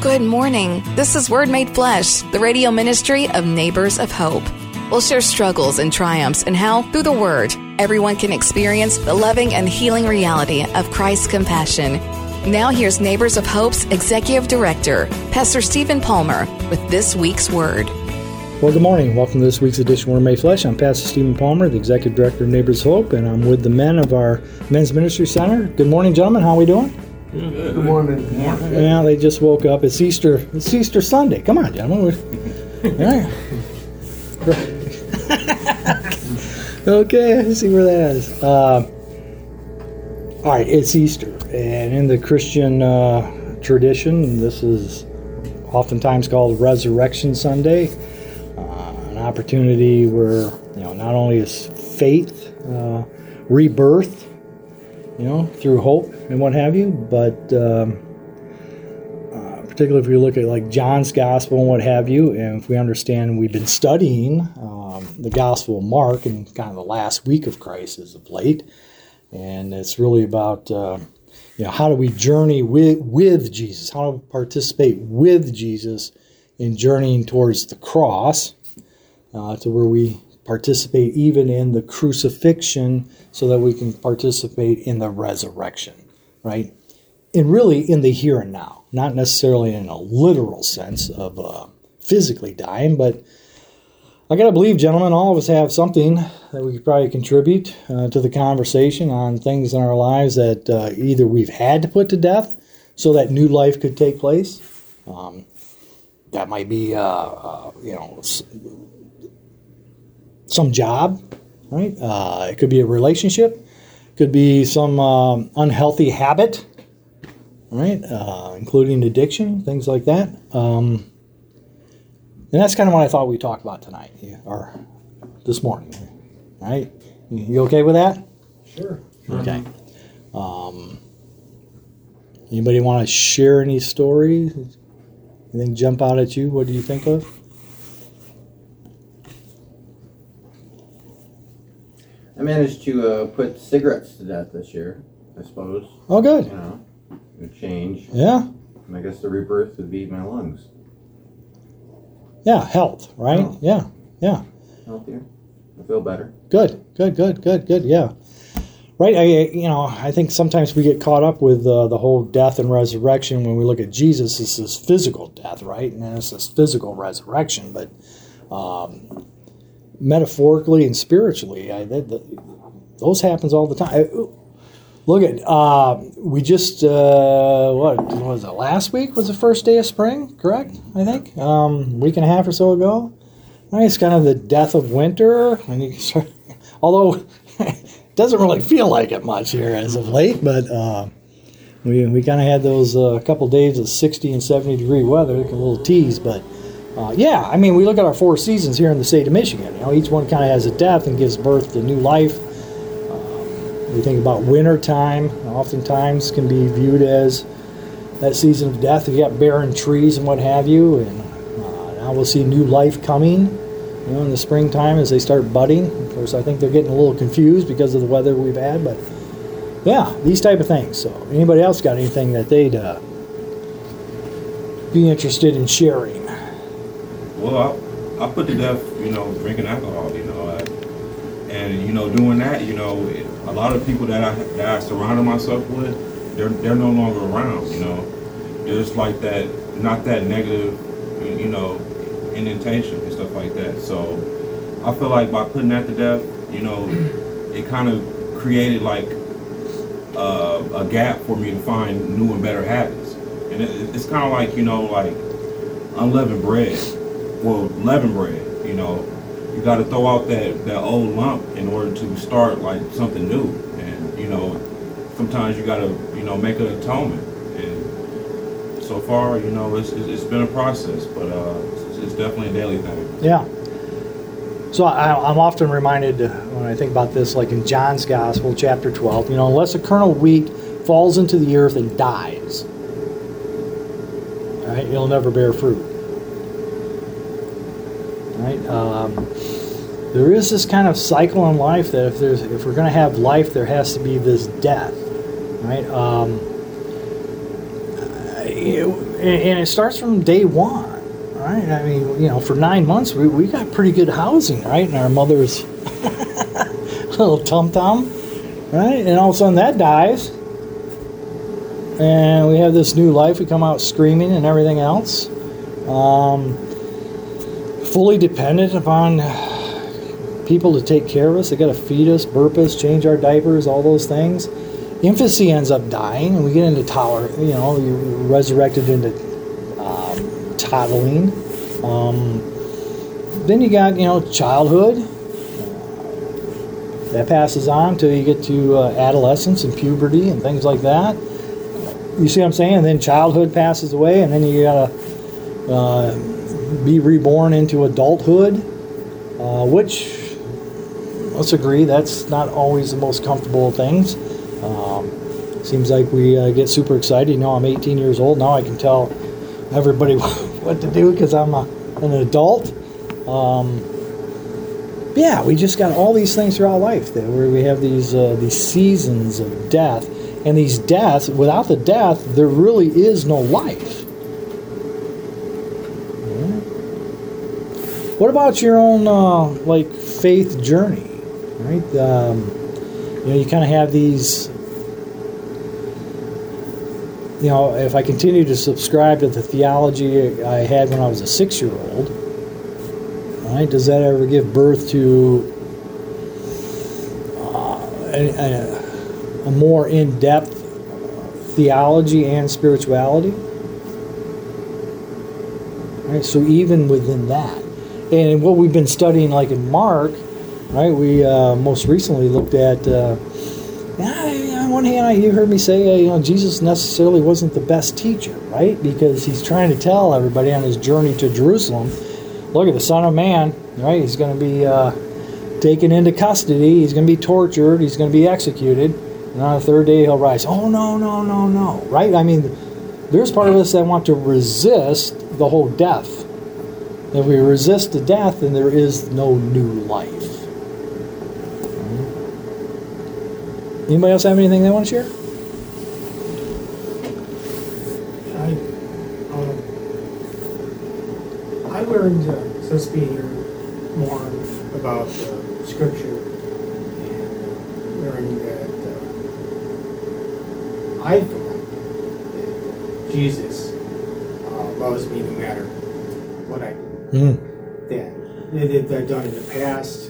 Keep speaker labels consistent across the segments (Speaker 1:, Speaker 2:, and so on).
Speaker 1: Good morning. This is Word Made Flesh, the radio ministry of Neighbors of Hope. We'll share struggles and triumphs and how, through the Word, everyone can experience the loving and healing reality of Christ's compassion. Now here's Neighbors of Hope's Executive Director, Pastor Stephen Palmer, with this week's Word.
Speaker 2: Well, good morning. Welcome to this week's edition of Word Made Flesh. I'm Pastor Stephen Palmer, the Executive Director of Neighbors of Hope, and I'm with the men of our Men's Ministry Center. Good morning, gentlemen. How are we doing?
Speaker 3: Good morning. Good morning.
Speaker 2: Yeah, they just woke up. It's Easter. It's Easter Sunday. Come on, gentlemen. All right. Okay, let's see where that is. All right, it's Easter, and in the Christian tradition, this is oftentimes called Resurrection Sunday, an opportunity where not only is faith rebirth, through hope and what have you, but particularly if we look at like John's Gospel and what have you, and if we understand, we've been studying the Gospel of Mark in kind of the last week of Christ as of late, and it's really about how do we journey with Jesus, how do we participate with Jesus in journeying towards the cross, to where we participate even in the crucifixion so that we can participate in the resurrection, right? And really in the here and now, not necessarily in a literal sense of physically dying, but I got to believe, gentlemen, all of us have something that we could probably contribute to the conversation on things in our lives that either we've had to put to death so that new life could take place. That might be, some job, right? It could be a relationship. It could be some unhealthy habit, right? Including addiction, things like that. And that's kind of what I thought we'd talk about tonight, or this morning, right? You okay with that?
Speaker 3: Sure.
Speaker 2: Okay. Anybody want to share any stories? Anything jump out at you? What do you think of?
Speaker 3: I managed to put cigarettes to death this year, I suppose.
Speaker 2: Oh, good.
Speaker 3: A change.
Speaker 2: Yeah.
Speaker 3: And I guess the rebirth would be my lungs.
Speaker 2: Yeah, health, right?
Speaker 3: Oh.
Speaker 2: Yeah.
Speaker 3: Healthier. I feel better.
Speaker 2: Good. Yeah. Right. I think sometimes we get caught up with the whole death and resurrection when we look at Jesus. It's this physical death, right? And then it's this physical resurrection. But metaphorically and spiritually, those happens all the time. Look at we just what was it? Last week was the first day of spring, correct? I think week and a half or so ago. Right, it's kind of the death of winter, and although it doesn't really feel like it much here as of late, but we kind of had those couple days of 60 and 70 degree weather, like a little tease, but. We look at our four seasons here in the state of Michigan. Each one kind of has a death and gives birth to new life. We think about winter time, oftentimes can be viewed as that season of death. You got barren trees and what have you, and now we'll see new life coming. In the springtime as they start budding. Of course, I think they're getting a little confused because of the weather we've had, but yeah, these type of things. So, anybody else got anything that they'd be interested in sharing?
Speaker 4: Well, I put to death, drinking alcohol, and doing that, a lot of people that I surrounded myself with, they're no longer around, They're just like that, not that negative, indentation and stuff like that. So I feel like by putting that to death, it kind of created like a gap for me to find new and better habits. And it's kind of like, like unleavened bread. Well, leavened bread, you got to throw out that old lump in order to start like something new. And, sometimes you got to, make an atonement. And so far, it's been a process, but it's definitely a daily thing.
Speaker 2: Yeah. So I'm often reminded when I think about this, like in John's Gospel, chapter 12, unless a kernel of wheat falls into the earth and dies, right, it'll never bear fruit. Right? There is this kind of cycle in life that if we're going to have life, there has to be this death, right? and it starts from day one, right? I mean, for 9 months, we got pretty good housing, right? In our mother's little tum-tum, right? And all of a sudden that dies. And we have this new life. We come out screaming and everything else. Fully dependent upon people to take care of us. They got to feed us, burp us, change our diapers, all those things. Infancy ends up dying, and we get into you're resurrected into toddling. Then you got, childhood. That passes on till you get to adolescence and puberty and things like that. You see what I'm saying? And then childhood passes away, and then you got to be reborn into adulthood, which, let's agree, that's not always the most comfortable of things. Seems like we get super excited. I'm 18 years old. Now I can tell everybody what to do because I'm an adult. We just got all these things throughout life where we have these seasons of death. And these deaths, without the death, there really is no life. What about your own faith journey, right? You kind of have these. If I continue to subscribe to the theology I had when I was a 6-year-old, right? Does that ever give birth to a more in-depth theology and spirituality? Right? So even within that, and what we've been studying, like in Mark, right? We most recently looked at. On one hand, you heard me say, Jesus necessarily wasn't the best teacher, right? Because he's trying to tell everybody on his journey to Jerusalem, look at the Son of Man, right? He's going to be taken into custody. He's going to be tortured. He's going to be executed. And on the third day, he'll rise. Oh, no, right? I mean, there's part of us that want to resist the whole death. If we resist the death, then there is no new life. Anybody else have anything they want to share?
Speaker 5: I learned, so to speak, more about Scripture and learning that I feel that Jesus loves me no matter what I do. That I've done in the past,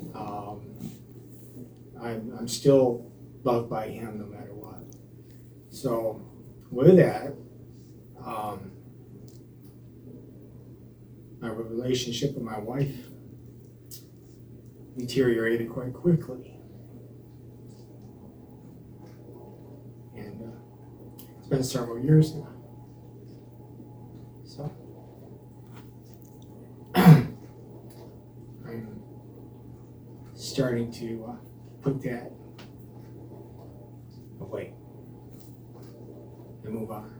Speaker 5: I'm still loved by him no matter what. So with that, my relationship with my wife deteriorated quite quickly. And it's been several years now. So I'm starting to put that away and move on.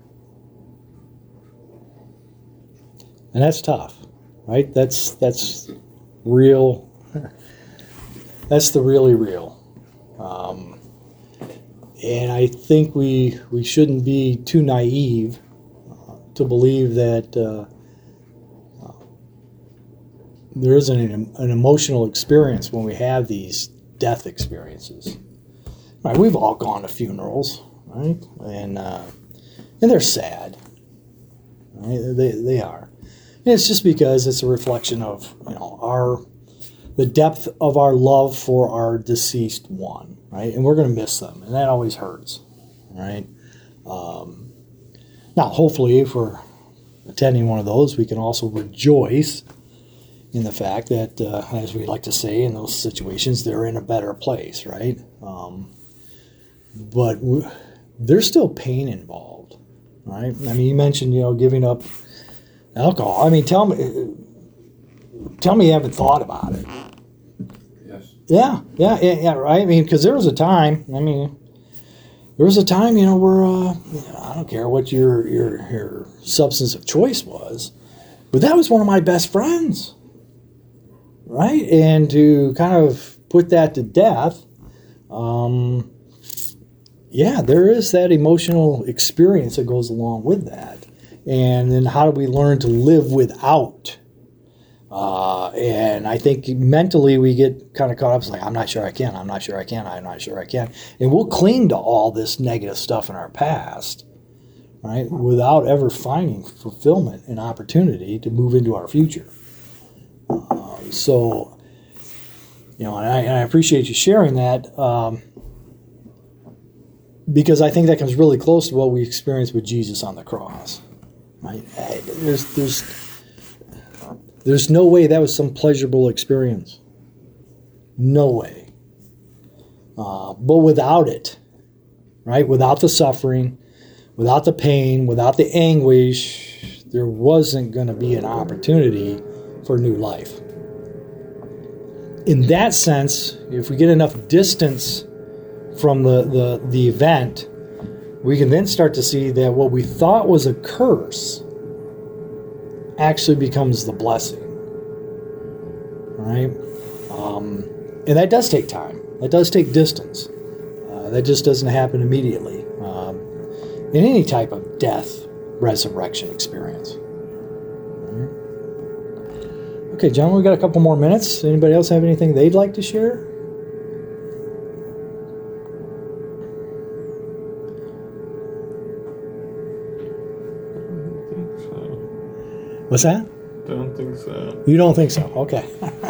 Speaker 2: And that's tough, right? That's real. That's the really real. And I think we shouldn't be too naive to believe that there isn't an emotional experience when we have these death experiences. Right, we've all gone to funerals, right? And they're sad. Right? They are. And it's just because it's a reflection of the depth of our love for our deceased one, right? And we're going to miss them, and that always hurts, right? Now, hopefully, if we're attending one of those, we can also rejoice in the fact that, as we like to say in those situations, they're in a better place, right? But there's still pain involved, right? I mean, you mentioned, giving up alcohol. I mean, tell me you haven't thought about it.
Speaker 3: Yes.
Speaker 2: Yeah, right? I mean, because there was a time, where, I don't care what your substance of choice was, but that was one of my best friends, right? And to kind of put that to death, there is that emotional experience that goes along with that. And then how do we learn to live without? And I think mentally we get kind of caught up. It's like, I'm not sure I can. I'm not sure I can. I'm not sure I can. And we'll cling to all this negative stuff in our past, right? Without ever finding fulfillment and opportunity to move into our future. So, and I appreciate you sharing that, because I think that comes really close to what we experienced with Jesus on the cross. Right? There's no way that was some pleasurable experience. No way. But without it, right? Without the suffering, without the pain, without the anguish, there wasn't going to be an opportunity for new life. In that sense, if we get enough distance from the event, we can then start to see that what we thought was a curse actually becomes the blessing, right? And that does take time. That does take distance. That just doesn't happen immediately in any type of death, resurrection experience. Okay, John, we've got a couple more minutes. Anybody else have anything they'd like to share? What's that?
Speaker 6: Don't think so.
Speaker 2: You don't think so? Okay.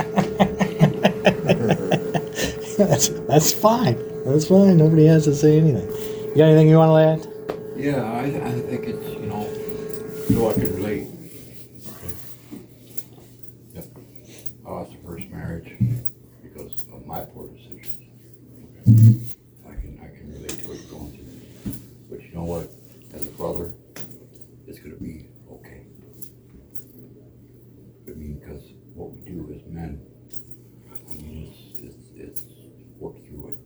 Speaker 2: That's fine. That's fine. Nobody has to say anything. You got anything you want to add?
Speaker 7: Yeah, I think it's, so I can relate. Okay. Yep. I lost the first marriage because of my poor decisions. Okay. I can relate to what you're going through. But you know what? As a brother, it's going to be okay. Because what we do as men, it's work through it,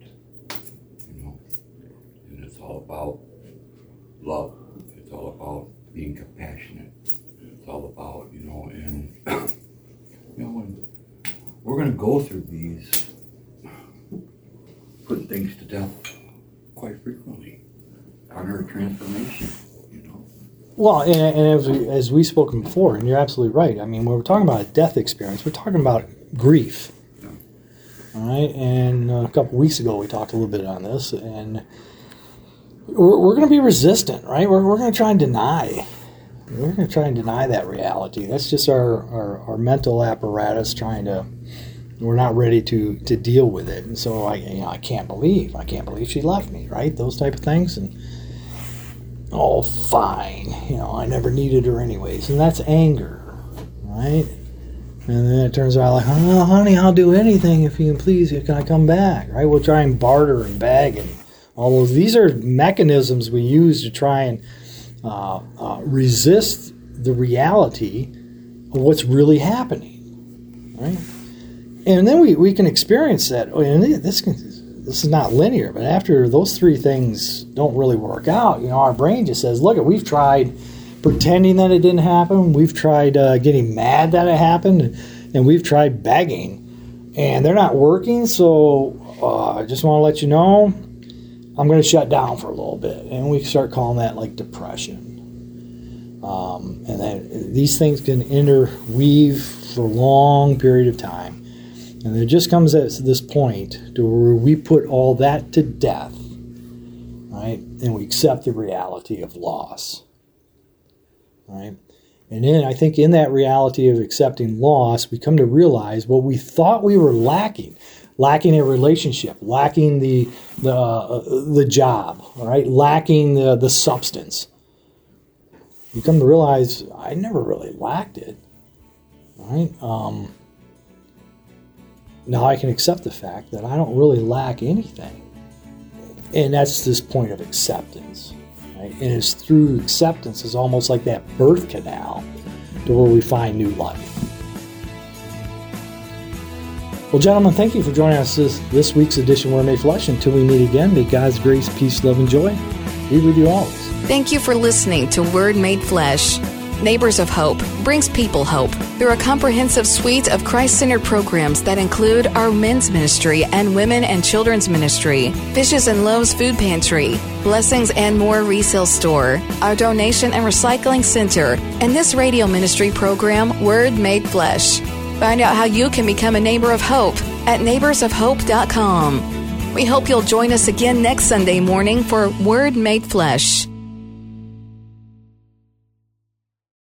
Speaker 7: and it's all about love. It's all about being compassionate. It's all about, and when we're going to go through these, putting things to death quite frequently on our transformation.
Speaker 2: Well, and as we've spoken before, and you're absolutely right. I mean, when we're talking about a death experience, we're talking about grief. Yeah. All right? And a couple weeks ago, we talked a little bit on this, and we're going to be resistant, right? We're going to try and deny. We're going to try and deny that reality. That's just our mental apparatus we're not ready to deal with it. And so I can't believe she left me, right? Those type of things. And oh, fine. I never needed her anyways. And that's anger, right? And then it turns out like, oh, honey, I'll do anything if you can please. Can I come back, right? We'll try and barter and beg and all those. These are mechanisms we use to try and resist the reality of what's really happening, right? And then we can experience that. And this is not linear, but after those three things don't really work out, our brain just says, look, we've tried pretending that it didn't happen. We've tried getting mad that it happened, and we've tried begging, and they're not working. So I just want to let you know, I'm going to shut down for a little bit. And we start calling that like depression. And then these things can interweave for a long period of time. And it just comes at this point to where we put all that to death, right? And we accept the reality of loss, right? And then I think in that reality of accepting loss, we come to realize what we thought we were lacking a relationship, lacking the job, right? Lacking the substance. You come to realize I never really lacked it, right? Now I can accept the fact that I don't really lack anything. And that's this point of acceptance, right? And it's through acceptance, it's almost like that birth canal to where we find new life. Well, gentlemen, thank you for joining us this week's edition of Word Made Flesh. Until we meet again, may God's grace, peace, love, and joy be with you always.
Speaker 1: Thank you for listening to Word Made Flesh. Neighbors of Hope brings people hope through a comprehensive suite of Christ-centered programs that include our men's ministry and women and children's ministry, Fishes and Loaves Food Pantry, Blessings and More Resale Store, our donation and recycling center, and this radio ministry program, Word Made Flesh. Find out how you can become a neighbor of hope at neighborsofhope.com. We hope you'll join us again next Sunday morning for Word Made Flesh.